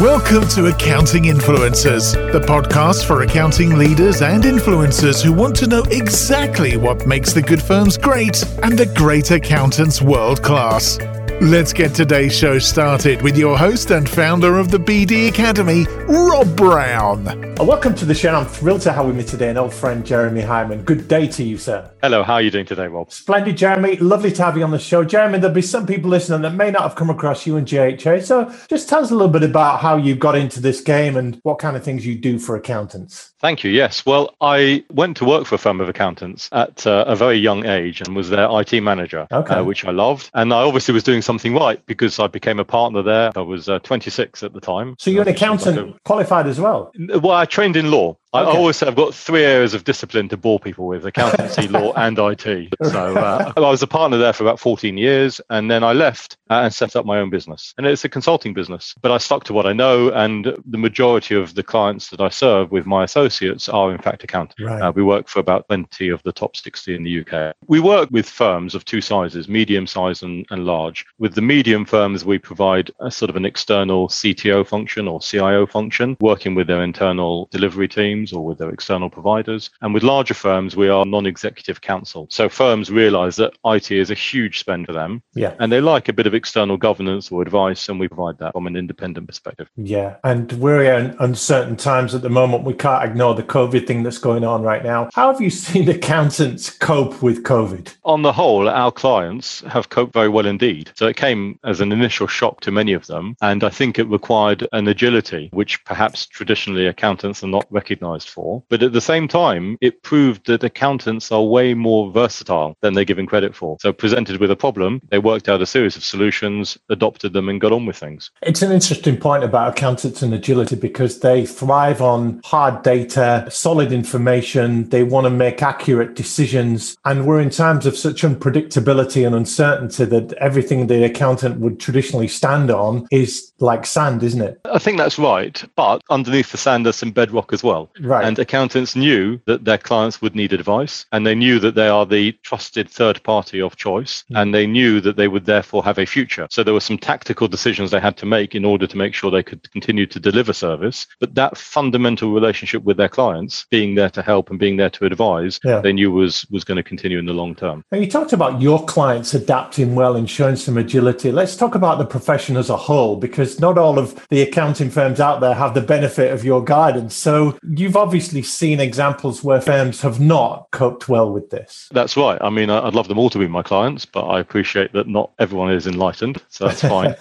Welcome to Accounting Influencers, the podcast for accounting leaders and influencers who want to know exactly what makes the good firms great and the great accountants world class. Let's get today's show started with your host and founder of the BD Academy, Rob Brown. Welcome to the show. I'm thrilled to have with me today an old friend, Jeremy Hyman. Good day to you, sir. Hello, how are you doing today, Rob? Splendid, Jeremy. Lovely to have you on the show. Jeremy, there'll be some people listening that may not have come across you and JHA. So just tell us a little bit about how you got into this game and what kind of things you do for accountants. Thank you. Yes. Well, I went to work for a firm of accountants at a very young age and was their IT manager, which I loved. And I obviously was doing something right because I became a partner there. I was 26 at the time. So you're an accountant qualified as well? Well, I trained in law. I always say I've got three areas of discipline to bore people with: accountancy, law, and IT. So I was a partner there for about 14 years, and then I left and set up my own business. And it's a consulting business, but I stuck to what I know, and the majority of the clients that I serve with my associates are in fact accountants. Right. We work for about 20 of the top 60 in the UK. We work with firms of two sizes, medium size and large. With the medium firms, we provide a sort of an external CTO function or CIO function, working with their internal delivery teams or with their external providers. And with larger firms, we are non-executive counsel. So firms realize that IT is a huge spend for them. Yeah. And they like a bit of external governance or advice, and we provide that from an independent perspective. Yeah. And we're in uncertain times at the moment. We can't ignore the COVID thing that's going on right now. How have you seen accountants cope with COVID? On the whole, our clients have coped very well indeed. So it came as an initial shock to many of them. And I think it required an agility, which perhaps traditionally accountants are not recognized for. But at the same time, it proved that accountants are way more versatile than they're given credit for. So presented with a problem, they worked out a series of solutions, adopted them, and got on with things. It's an interesting point about accountants and agility because they thrive on hard data, solid information. They want to make accurate decisions. And we're in times of such unpredictability and uncertainty that everything the accountant would traditionally stand on is like sand, isn't it? I think that's right. But underneath the sand, there's some bedrock as well. Right. And accountants knew that their clients would need advice, and they knew that they are the trusted third party of choice, and they knew that they would therefore have a future. So there were some tactical decisions they had to make in order to make sure they could continue to deliver service. But that fundamental relationship with their clients, being there to help and being there to advise, they knew was going to continue in the long term. Now, you talked about your clients adapting well and showing some agility. Let's talk about the profession as a whole, because not all of the accounting firms out there have the benefit of your guidance. So you've obviously seen examples where firms have not coped well with this. That's right. I mean, I'd love them all to be my clients, but I appreciate that not everyone is enlightened, so that's fine.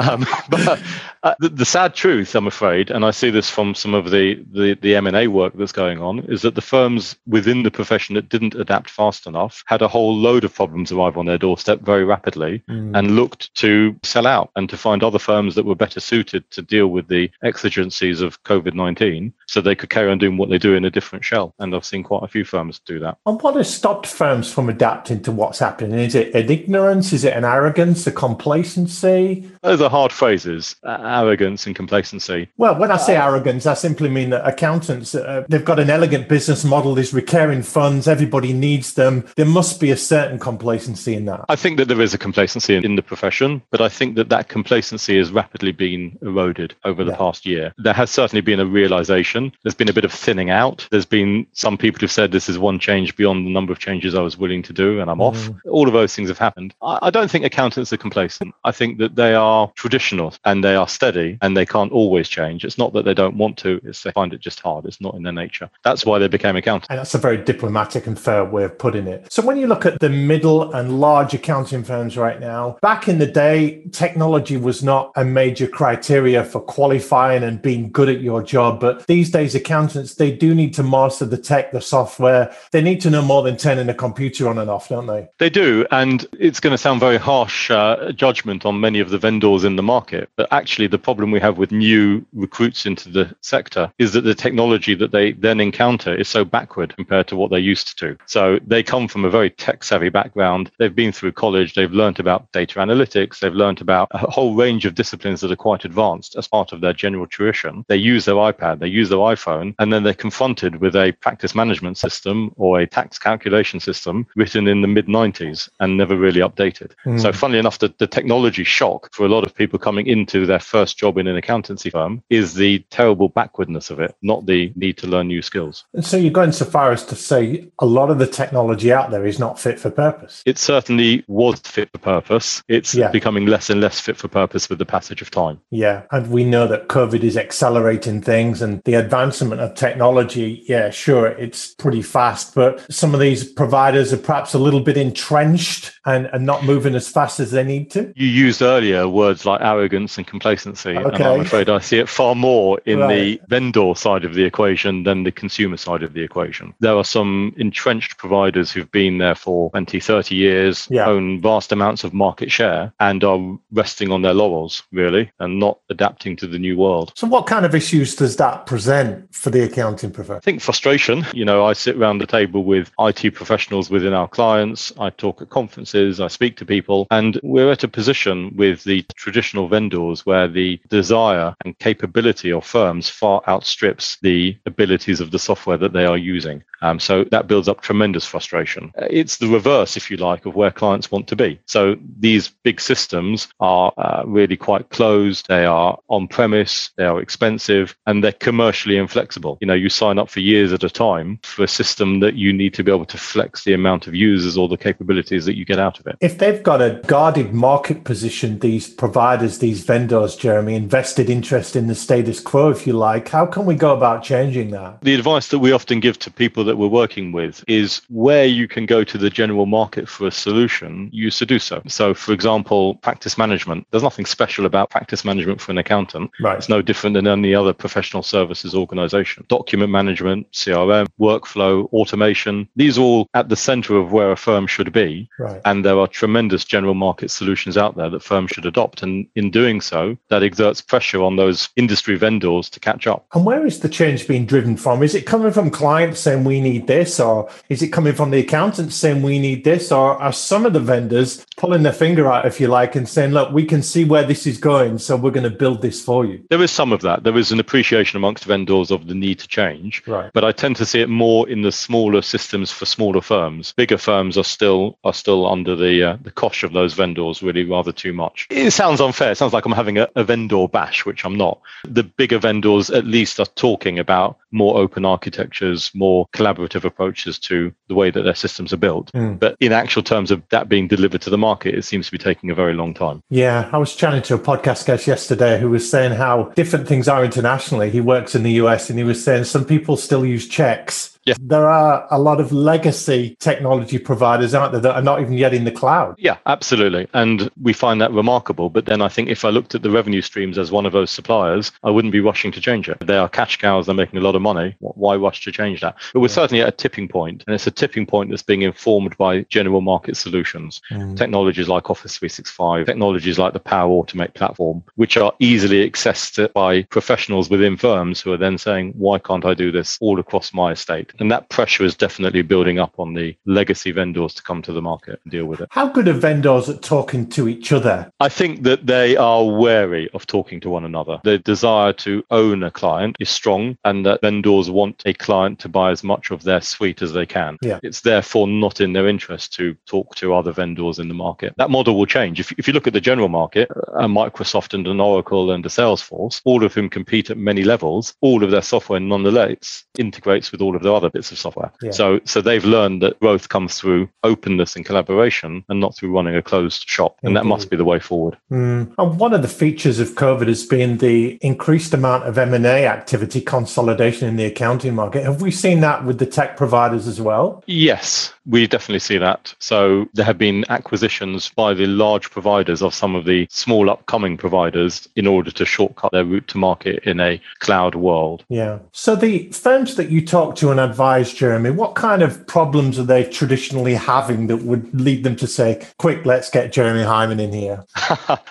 But the sad truth, I'm afraid, and I see this from some of the M&A work that's going on, is that the firms within the profession that didn't adapt fast enough had a whole load of problems arrive on their doorstep very rapidly and looked to sell out and to find other firms that were better suited to deal with the exigencies of COVID-19 so they could carry on doing what they do in a different shell. And I've seen quite a few firms do that. And what has stopped firms from adapting to what's happening? Is it an ignorance? Is it an arrogance, a complacency? Those are hard phrases, arrogance and complacency. Well, when I say arrogance, I simply mean that accountants, they've got an elegant business model, there's recurring funds, everybody needs them. There must be a certain complacency in that. I think that there is a complacency in the profession, but I think that complacency has rapidly been eroded over the past year. There has certainly been a realization. There's been a bit of thinning out. There's been some people who've said this is one change beyond the number of changes I was willing to do and I'm off. All of those things have happened. I don't think accountants are complacent. I think that they are traditional and they are steady and they can't always change. It's not that they don't want to, it's they find it just hard. It's not in their nature. That's why they became accountants. And that's a very diplomatic and fair way of putting it. So when you look at the middle and large accounting firms right now, back in the day, technology was not a major criteria for qualifying and being good at your job. But these days, accountants, they do need to master the tech, the software. They need to know more than turning a computer on and off, don't they? They do. And it's going to sound very harsh judgment on many of the vendors in the market. But actually, the problem we have with new recruits into the sector is that the technology that they then encounter is so backward compared to what they're used to. So they come from a very tech-savvy background. They've been through college. They've learned about data analytics. They've learned about a whole range of disciplines that are quite advanced as part of their general tuition. They use their iPad. They use their iPhone. and then they're confronted with a practice management system or a tax calculation system written in the mid-90s and never really updated. So funnily enough, the technology shock for a lot of people coming into their first job in an accountancy firm is the terrible backwardness of it, not the need to learn new skills. And so you're going so far as to say a lot of the technology out there is not fit for purpose. It certainly was fit for purpose. It's becoming less and less fit for purpose with the passage of time. Yeah. And we know that COVID is accelerating things, and the advancement of technology, sure, it's pretty fast, but some of these providers are perhaps a little bit entrenched and not moving as fast as they need to. You used earlier words like arrogance and complacency, and I'm afraid I see it far more in the vendor side of the equation than the consumer side of the equation. There are some entrenched providers who've been there for 20, 30 years, own vast amounts of market share, and are resting on their laurels, really, and not adapting to the new world. So what kind of issues does that present for the accounting profession? I think frustration. I sit around the table with IT professionals within our clients. I talk at conferences, I speak to people, and we're at a position with the traditional vendors where the desire and capability of firms far outstrips the abilities of the software that they are using. So that builds up tremendous frustration. It's the reverse, if you like, of where clients want to be. So these big systems are really quite closed. They are on-premise, they are expensive, and they're commercially inflexible. You sign up for years at a time for a system that you need to be able to flex the amount of users or the capabilities that you get out of it. If they've got a guarded market position, these providers, these vendors, Jeremy, invested interest in the status quo, if you like, how can we go about changing that? The advice that we often give to people that we're working with is where you can go to the general market for a solution, you used to do so. So, for example, practice management. There's nothing special about practice management for an accountant. Right. It's no different than any other professional services organization. Document management, CRM, workflow, automation, these are all at the center of where a firm should be. Right. And there are tremendous general market solutions out there that firms should adopt. And in doing so, that exerts pressure on those industry vendors to catch up. And where is the change being driven from? Is it coming from clients saying we need this, or is it coming from the accountants saying we need this, or are some of the vendors pulling their finger out, if you like, and saying, look, we can see where this is going, so we're going to build this for you? There is some of that. There is an appreciation amongst vendors of the need to change. Right. But I tend to see it more in the smaller systems for smaller firms. Bigger firms are still under the cosh of those vendors really rather too much. It sounds unfair. It sounds like I'm having a vendor bash, which I'm not. The bigger vendors at least are talking about more open architectures, more collaborative approaches to the way that their systems are built. But in actual terms of that being delivered to the market, it seems to be taking a very long time. Yeah, I was chatting to a podcast guest yesterday who was saying how different things are internationally. He works in the US, and he was saying some people still use checks. Yeah. There are a lot of legacy technology providers out there that are not even yet in the cloud. Yeah, absolutely. And we find that remarkable. But then I think if I looked at the revenue streams as one of those suppliers, I wouldn't be rushing to change it. They are cash cows. They're making a lot of money. Why rush to change that? But we're certainly at a tipping point. And it's a tipping point that's being informed by general market solutions. Technologies like Office 365, technologies like the Power Automate platform, which are easily accessed by professionals within firms who are then saying, why can't I do this all across my estate? And that pressure is definitely building up on the legacy vendors to come to the market and deal with it. How good are vendors at talking to each other? I think that they are wary of talking to one another. The desire to own a client is strong, and that vendors want a client to buy as much of their suite as they can. Yeah. It's therefore not in their interest to talk to other vendors in the market. That model will change. If you look at the general market, a Microsoft and an Oracle and a Salesforce, all of whom compete at many levels, all of their software nonetheless integrates with all of their other bits of software. Yeah. So they've learned that growth comes through openness and collaboration and not through running a closed shop. And that must be the way forward. And one of the features of COVID has been the increased amount of M&A activity, consolidation in the accounting market. Have we seen that with the tech providers as well? Yes, we definitely see that. So there have been acquisitions by the large providers of some of the small upcoming providers in order to shortcut their route to market in a cloud world. Yeah. So the firms that you talk to and advise, Jeremy, what kind of problems are they traditionally having that would lead them to say, quick, let's get Jeremy Hyman in here?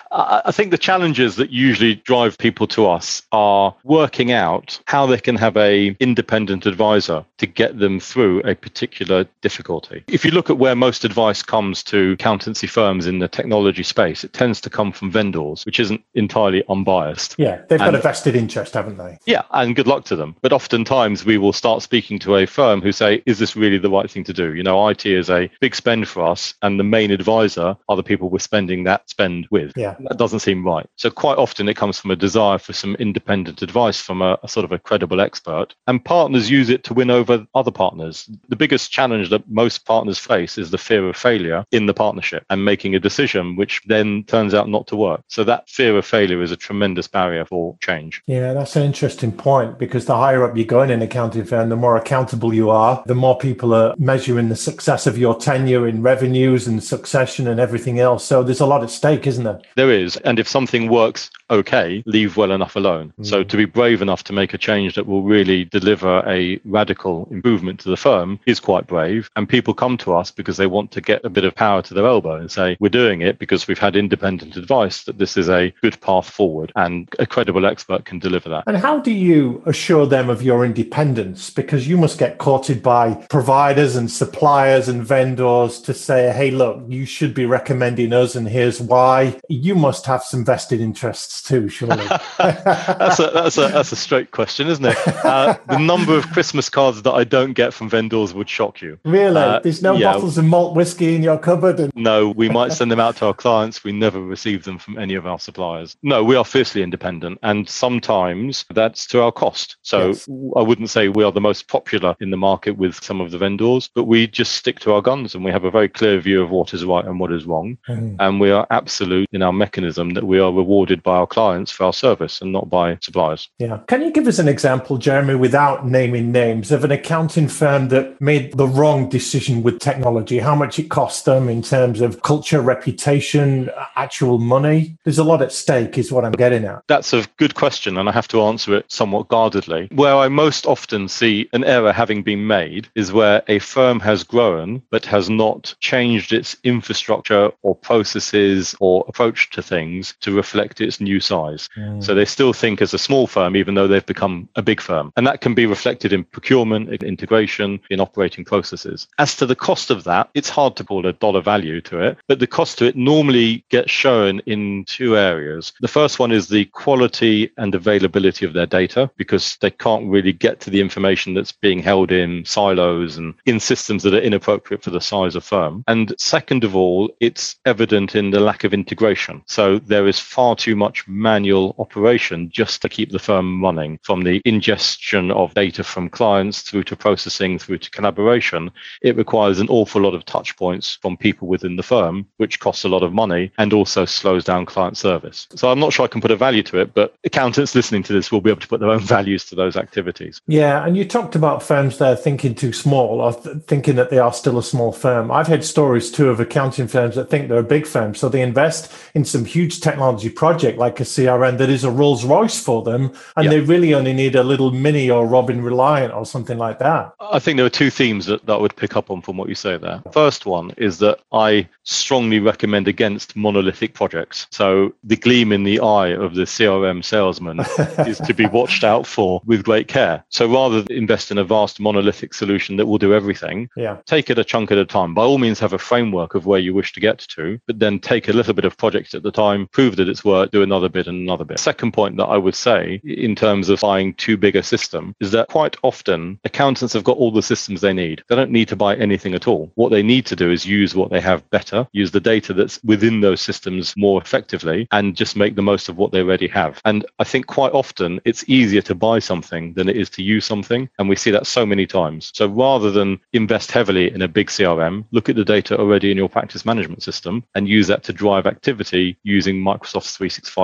I think the challenges that usually drive people to us are working out how they can have a independent advisor to get them through a particular difficulty. If you look at where most advice comes to accountancy firms in the technology space, it tends to come from vendors, which isn't entirely unbiased. Yeah, they've got a vested interest, haven't they? Yeah, and good luck to them. But oftentimes we will start speaking to a firm who say, is this really the right thing to do? You know, IT is a big spend for us, and the main advisor are the people we're spending that spend with. Yeah. That doesn't seem right. So quite often it comes from a desire for some independent advice from a sort of a credible expert. And partners use it to win over other partners. The biggest challenge that most partners face is the fear of failure in the partnership and making a decision which then turns out not to work. So that fear of failure is a tremendous barrier for change. Yeah, that's an interesting point, because the higher up you go in an accounting firm, the more accountable you are, the more people are measuring the success of your tenure in revenues and succession and everything else. So there's a lot at stake, isn't there? There is. And if something works okay, leave well enough alone. So to be brave enough to make a change that will really deliver a radical improvement to the firm is quite brave. And people come to us because they want to get a bit of power to their elbow and say, we're doing it because we've had independent advice that this is a good path forward, and a credible expert can deliver that. And how do you assure them of your independence? Because you must get courted by providers and suppliers and vendors to say, hey, look, you should be recommending us, and here's why. You must have some vested interests too, surely. That's a straight question, isn't it? The number of Christmas cards that I don't get from vendors would shock you. Really? There's no bottles of malt whiskey in your cupboard? No, we might send them out to our clients. We never receive them from any of our suppliers. No, we are fiercely independent, and sometimes that's to our cost. So yes. I wouldn't say we are the most popular in the market with some of the vendors, but we just stick to our guns, and we have a very clear view of what is right and what is wrong. And we are absolute in our mechanism that we are rewarded by our clients for our service and not by suppliers. Yeah. Can you give us an example, Jeremy, without naming names, of an accounting firm that made the wrong decision with technology? How much it cost them in terms of culture, reputation, actual money? There's a lot at stake, is what I'm getting at. That's a good question, and I have to answer it somewhat guardedly. Where I most often see an error having been made is where a firm has grown but has not changed its infrastructure or processes or approach to things to reflect its new size. So they still think as a small firm, even though they've become a big firm. And that can be reflected in procurement, in integration, in operating processes. As to the cost of that, it's hard to call a dollar value to it, but the cost to it normally gets shown in two areas. The first one is the quality and availability of their data, because they can't really get to the information that's being held in silos and in systems that are inappropriate for the size of firm. And second of all, it's evident in the lack of integration. So there is far too much manual operation just to keep the firm running, from the ingestion of data from clients through to processing, through to collaboration. It requires an awful lot of touch points from people within the firm, which costs a lot of money and also slows down client service. So I'm not sure I can put a value to it, but accountants listening to this will be able to put their own values to those activities. Yeah, and you talked about firms there thinking too small, or thinking that they are still a small firm. I've heard stories too of accounting firms that think they're a big firm, so they invest in some huge technology project like a CRM that is a Rolls Royce for them, and they really only need a little Mini or Robin Reliant or something like that. I think there are two themes that I would pick up on from what you say there. First one is that I strongly recommend against monolithic projects. So the gleam in the eye of the CRM salesman is to be watched out for with great care. So rather than invest in a vast monolithic solution that will do everything, take it a chunk at a time. By all means, have a framework of where you wish to get to, but then take a little bit of project at the time, prove that it's worked, do another bit and another bit. Second point that I would say in terms of buying too big a system is that quite often accountants have got all the systems they need. They don't need to buy anything at all. What they need to do is use what they have better, use the data that's within those systems more effectively, and just make the most of what they already have. And I think quite often it's easier to buy something than it is to use something. And we see that so many times. So rather than invest heavily in a big CRM, look at the data already in your practice management system and use that to drive activity using Microsoft 365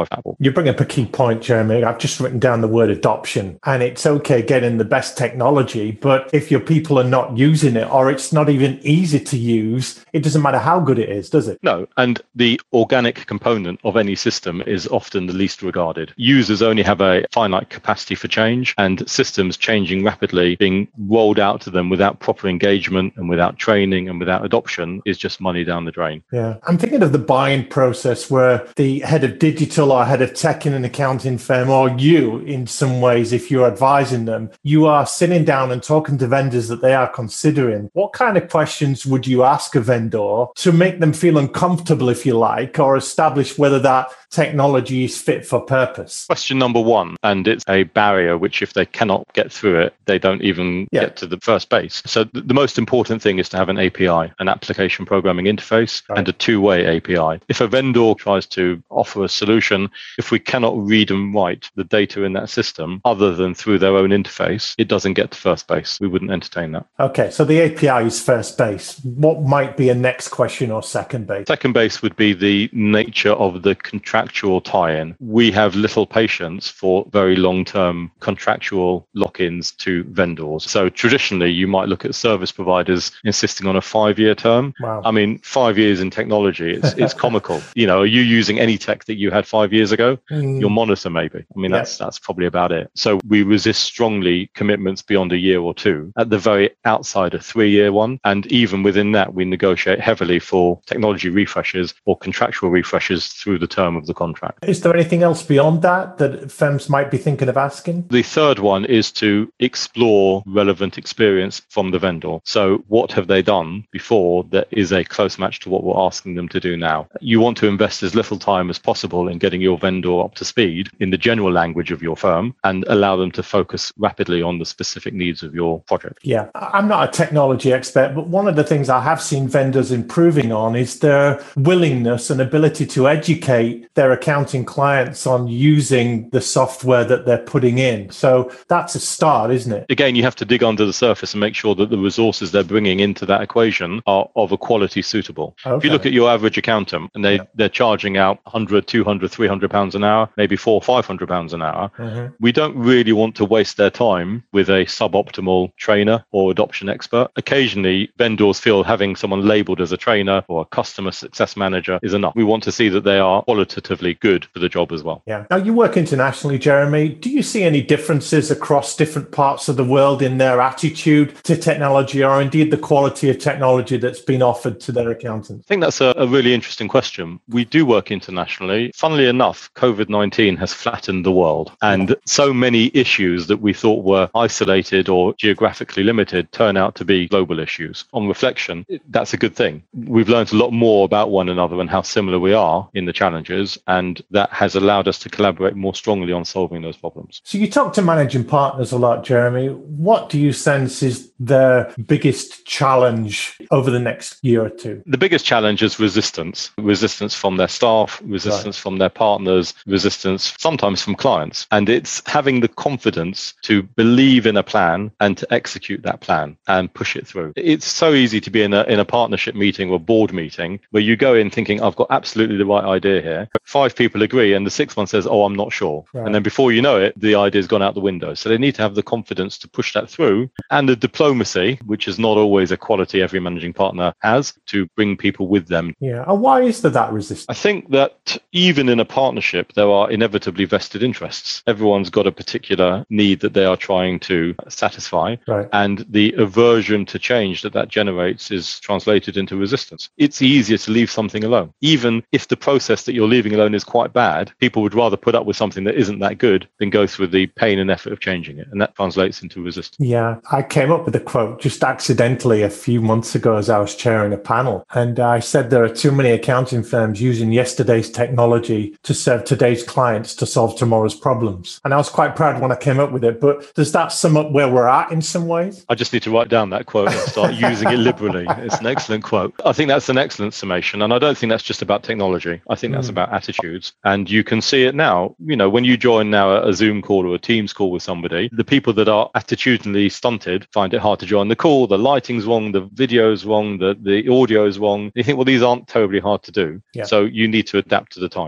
private Apple. You bring up a key point, Jeremy. I've just written down the word adoption, and it's okay getting the best technology, but if your people are not using it or it's not even easy to use, it doesn't matter how good it is, does it? No, and the organic component of any system is often the least regarded. Users only have a finite capacity for change, and systems changing rapidly being rolled out to them without proper engagement and without training and without adoption is just money down the drain. Yeah. I'm thinking of the buying process where the head of digital or head of tech in an accounting firm, or you in some ways, if you're advising them, you are sitting down and talking to vendors that they are considering. What kind of questions would you ask a vendor to make them feel uncomfortable, if you like, or establish whether that technology is fit for purpose? Question number one, and it's a barrier which if they cannot get through it, they don't even get to the first base. So the most important thing is to have an API, an application programming interface, and a two-way API. If a vendor tries to offer a solution, if we cannot read and write the data in that system other than through their own interface, it doesn't get to first base. We wouldn't entertain that. Okay, so the API is first base. What might be a next question or second base? Second base would be the nature of the contractual tie-in. We have little patience for very long-term contractual lock-ins to vendors. So traditionally, you might look at service providers insisting on a 5-year term. Wow. I mean, 5 years in technology, it's comical. You know, are you using any tech that you had 5 years ago? Your monitor, maybe. I mean, that's probably about it. So we resist strongly commitments beyond a year or two. At the very outside, a 3-year one. And even within that, we negotiate heavily for technology refreshes or contractual refreshes through the term of the contract. Is there anything else beyond that firms might be thinking of asking? The third one is to explore relevant experience from the vendor. So what have they done before that is a close match to what we're asking them to do now? You want to invest as little time as possible in getting your vendor up to speed in the general language of your firm and allow them to focus rapidly on the specific needs of your project. Yeah, I'm not a technology expert, but one of the things I have seen vendors improving on is their willingness and ability to educate their accounting clients on using the software that they're putting in. So that's a start, isn't it? Again, you have to dig under the surface and make sure that the resources they're bringing into that equation are of a quality suitable. Okay. If you look at your average accountant and they're charging out 100, 200, 300 pounds an hour, maybe 400, 500 pounds an hour, we don't really want to waste their time with a suboptimal trainer or adoption expert. Occasionally, vendors feel having someone labeled as a trainer or a customer success manager is enough. We want to see that they are qualitatively good for the job as well. Yeah. Now, you work internationally, Jeremy. Do you see any differences across different parts of the world in their attitude to technology, or indeed the quality of technology that's been offered to their accountants? I think that's a really interesting question. We do work internationally. Funnily enough, COVID-19 has flattened the world, and so many issues that we thought were isolated or geographically limited turn out to be global issues. On reflection, that's a good thing. We've learned a lot more about one another and how similar we are in the challenges, and that has allowed us to collaborate more strongly on solving those problems. So you talk to managing partners a lot, Jeremy. What do you sense is their biggest challenge over the next year or two? The biggest challenge is resistance from their staff, resistance from their partners, resistance sometimes from clients. And it's having the confidence to believe in a plan and to execute that plan and push it through. It's so easy to be in a partnership meeting or board meeting where you go in thinking, I've got absolutely the right idea here. 5 people agree and the 6th one says, oh, I'm not sure. Right. And then before you know it, the idea's gone out the window. So they need to have the confidence to push that through and the diplomacy, which is not always a quality every managing partner has, to bring people with them. Yeah. And why is there that resistance? I think that even in a partnership, there are inevitably vested interests. Everyone's got a particular need that they are trying to satisfy. Right. And the aversion to change that generates is translated into resistance. It's easier to leave something alone. Even if the process that you're leaving alone is quite bad, people would rather put up with something that isn't that good than go through the pain and effort of changing it. And that translates into resistance. Yeah. I came up with a quote just accidentally a few months ago as I was chairing a panel. And I said there are too many accounting firms using yesterday's technology to serve today's clients to solve tomorrow's problems. And I was quite proud when I came up with it. But does that sum up where we're at in some ways? I just need to write down that quote and start using it liberally. It's an excellent quote. I think that's an excellent summation. And I don't think that's just about technology. I think that's about attitudes. And you can see it now. You know, when you join now a Zoom call or a Teams call with somebody, the people that are attitudinally stunted find it hard to join the call. The lighting's wrong, the video's wrong, the audio is wrong. You think, well, these aren't terribly hard to do. Yeah. So you need to adapt to the times. So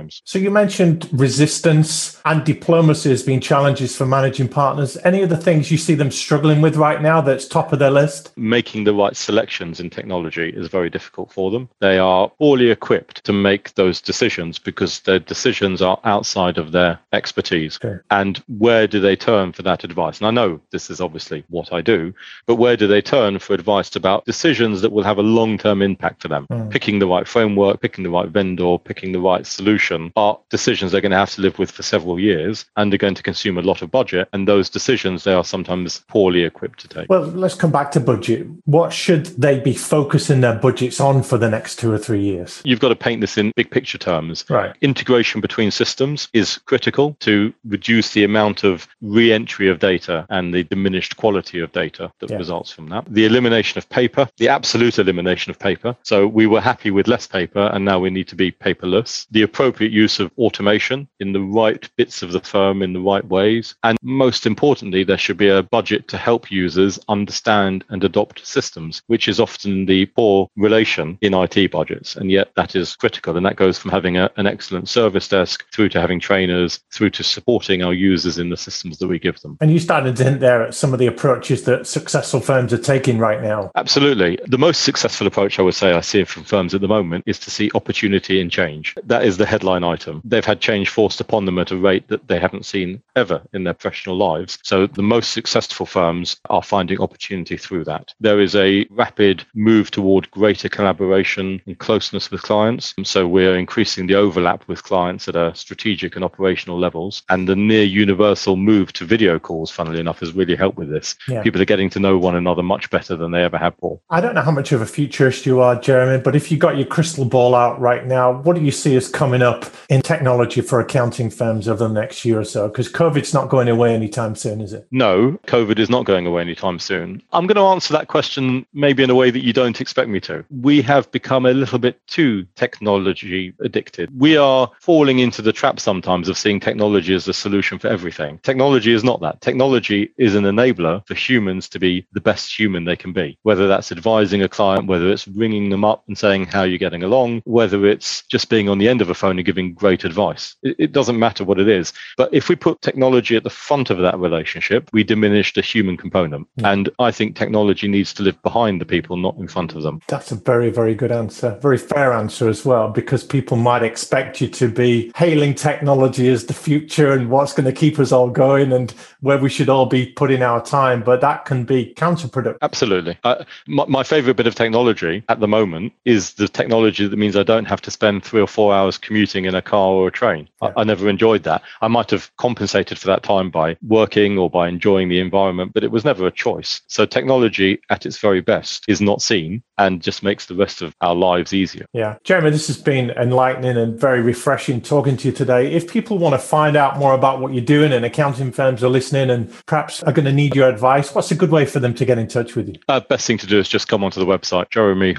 you mentioned resistance and diplomacy as being challenges for managing partners. Any of the things you see them struggling with right now that's top of their list? Making the right selections in technology is very difficult for them. They are poorly equipped to make those decisions because their decisions are outside of their expertise. Okay. And where do they turn for that advice? And I know this is obviously what I do, but where do they turn for advice about decisions that will have a long-term impact for them? Picking the right framework, picking the right vendor, picking the right solution are decisions they're going to have to live with for several years, and they're going to consume a lot of budget. And those decisions they are sometimes poorly equipped to take. Well, let's come back to budget. What should they be focusing their budgets on for the next 2 or 3 years? You've got to paint this in big picture terms. Right. Integration between systems is critical to reduce the amount of re-entry of data and the diminished quality of data that results from that. The elimination of paper, the absolute elimination of paper. So we were happy with less paper and now we need to be paperless. The appropriate use of automation in the right bits of the firm in the right ways. And most importantly, there should be a budget to help users understand and adopt systems, which is often the poor relation in IT budgets. And yet that is critical. And that goes from having an excellent service desk through to having trainers, through to supporting our users in the systems that we give them. And you started to hint there at some of the approaches that successful firms are taking right now. Absolutely. The most successful approach I would say I see from firms at the moment is to see opportunity in change. That is the headline item. They've had change forced upon them at a rate that they haven't seen ever in their professional lives. So the most successful firms are finding opportunity through that. There is a rapid move toward greater collaboration and closeness with clients. So we're increasing the overlap with clients at a strategic and operational levels. And the near universal move to video calls, funnily enough, has really helped with this. Yeah. People are getting to know one another much better than they ever have before. I don't know how much of a futurist you are, Jeremy, but if you got your crystal ball out right now, what do you see as coming up in technology for accounting firms over the next year or so? Because COVID's not going away anytime soon, is it? No, COVID is not going away anytime soon. I'm going to answer that question maybe in a way that you don't expect me to. We have become a little bit too technology addicted. We are falling into the trap sometimes of seeing technology as the solution for everything. Technology is not that. Technology is an enabler for humans to be the best human they can be, whether that's advising a client, whether it's ringing them up and saying how you're getting along, whether it's just being on the end of a phone and giving great advice. It doesn't matter what it is. But if we put technology at the front of that relationship, we diminish the human component. And I think technology needs to live behind the people, not in front of them. That's a very, very good answer. Very fair answer as well, because people might expect you to be hailing technology as the future and what's going to keep us all going and where we should all be putting our time. But that can be counterproductive. Absolutely. My favorite bit of technology at the moment is the technology that means I don't have to spend 3 or 4 hours commuting in a car or a train. Yeah. I never enjoyed that. I might have compensated for that time by working or by enjoying the environment, but it was never a choice. So technology at its very best is not seen and just makes the rest of our lives easier. Yeah. Jeremy, this has been enlightening and very refreshing talking to you today. If people want to find out more about what you're doing and accounting firms are listening and perhaps are going to need your advice, what's a good way for them to get in touch with you? Best thing to do is just come onto the website,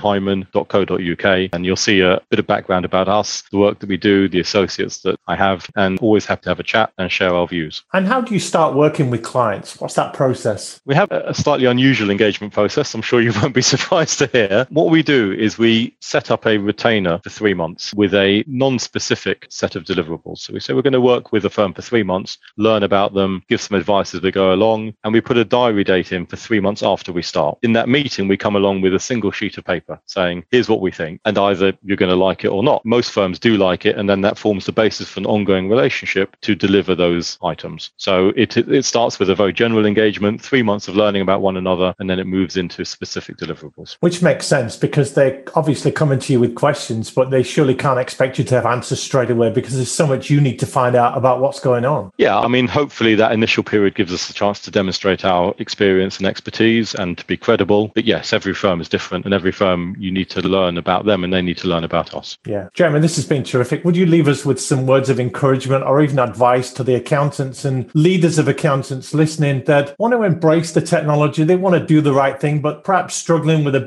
jeremyhyman.co.uk, and you'll see a bit of background about us, the work that we do, the associates that I have, and always happy to have a chat and share our views. And how do you start working with clients? What's that process? We have a slightly unusual engagement process. I'm sure you won't be surprised to hear. What we do is we set up a retainer for 3 months with a non-specific set of deliverables. So we say we're going to work with a firm for 3 months, learn about them, give some advice as we go along, and we put a diary date in for 3 months after we start. In that meeting, we come along with a single sheet of paper saying, here's what we think, and either you're going to like it or not. Most firms do like it, and then that forms the basis for an ongoing relationship to deliver those items. So it starts with a very general engagement, 3 months of learning about one another, and then it moves into specific deliverables. Which makes sense because they're obviously coming to you with questions, but they surely can't expect you to have answers straight away because there's so much you need to find out about what's going on. Yeah, I mean, hopefully that initial period gives us a chance to demonstrate our experience and expertise and to be credible. But yes, every firm is different, and every firm, you need to learn about them and they need to learn about us. Yeah. Jeremy, this has been terrific. Would you leave us with some words of encouragement or even advice to the accountants and leaders of accountants listening that want to embrace the technology? They want to do the right thing, but perhaps struggling with a bit of overwhelm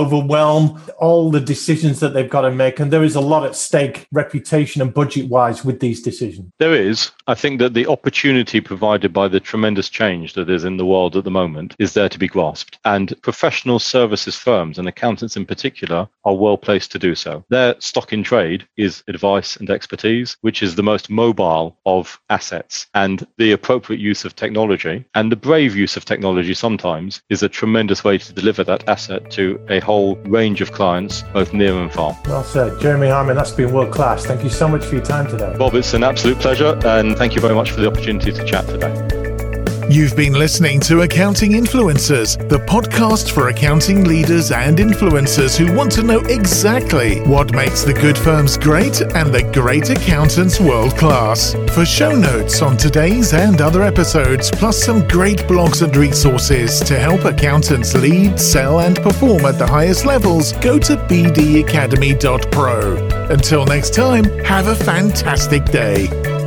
overwhelm all the decisions that they've got to make. And there is a lot at stake, reputation and budget-wise, with these decisions. There is. I think that the opportunity provided by the tremendous change that is in the world at the moment is there to be grasped. And professional services firms, and accountants in particular, are well placed to do so. Their stock in trade is advice and expertise, which is the most mobile of assets. And the appropriate use of technology and the brave use of technology sometimes is a tremendous way to deliver that asset to a whole range of clients, both near and far. Well said. Jeremy Harman, that's been world class. Thank you so much for your time today. Bob, it's an absolute pleasure, and thank you very much for the opportunity to chat today. You've been listening to Accounting Influencers, the podcast for accounting leaders and influencers who want to know exactly what makes the good firms great and the great accountants world class. For show notes on today's and other episodes, plus some great blogs and resources to help accountants lead, sell, and perform at the highest levels, go to bdacademy.pro. Until next time, have a fantastic day.